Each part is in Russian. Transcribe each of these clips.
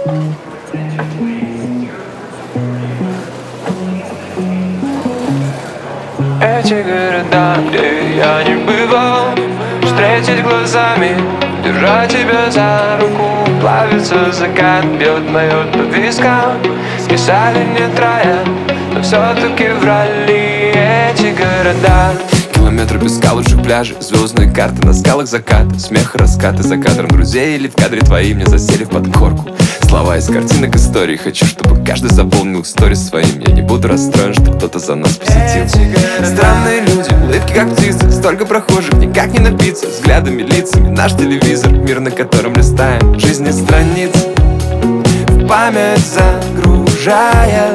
Эти города, где я не бывал, встретить глазами, держать тебя за руку. Плавится закат, бьет по вискам. Писали не троя, но все-таки врали эти города. Километры песка, лучших пляжей, звездные карты на скалах заката. Смех, раскаты за кадром друзей или в кадре твои мне засели в подкорку. Слова из картинок истории. Хочу, чтобы каждый заполнил сторис своим. Я не буду расстроен, что кто-то за нас посетил. Странные люди, улыбки как птицы. Столько прохожих, никак не напиться. Взглядами, лицами, наш телевизор. Мир, на котором листаем жизни страницы. В память загружая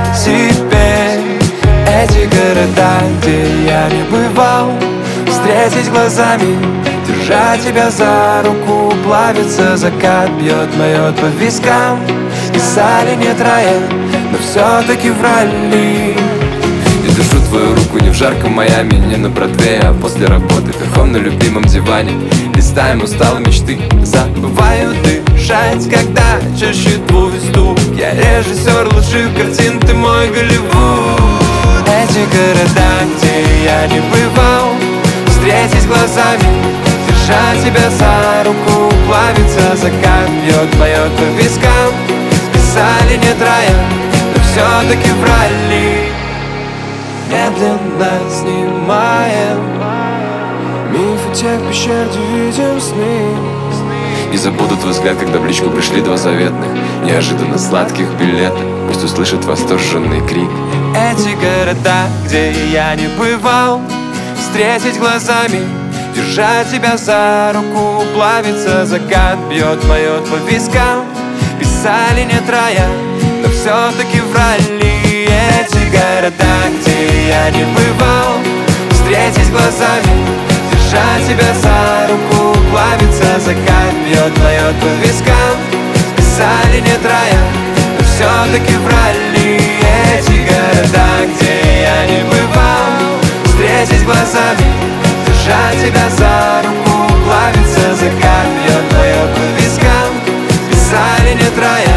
себе эти города, где я не бывал. Встретить глазами, держать тебя за руку. Плавится закат, бьет по вискам. Писали не троя, но все-таки врали. Я держу твою руку не в жарком Майами, не на Бродвее, а после работы верхом на любимом диване. Листаем усталые мечты, забываю дышать, когда чаще твой стук. Я режиссер лучших картин, ты мой Голливуд. Эти города, где я не бывал. Встретить глазами, держать тебя за руку. Плавится закат, бьет по вискам. Писали не троя, но все-таки врали. Медленно снимаем мифы тех пещер, где видим сны. Не забуду твой взгляд, когда в личку пришли два заветных, неожиданно сладких билета. Пусть услышит восторженный крик. Эти города, где я не бывал. Встретить глазами, держать тебя за руку. Плавится закат, бьет по вискам. Писали не троя, но все-таки врали. Эти города, где я не бывал. Встретить глазами, держать тебя за руку. Плавится закат, бьет по вискам. Писали не троя, но все-таки врали. Эти города, где я не бывал. Встретить глазами, держать тебя за руку. Плавится закат, бьет по вискам. Писали не троя,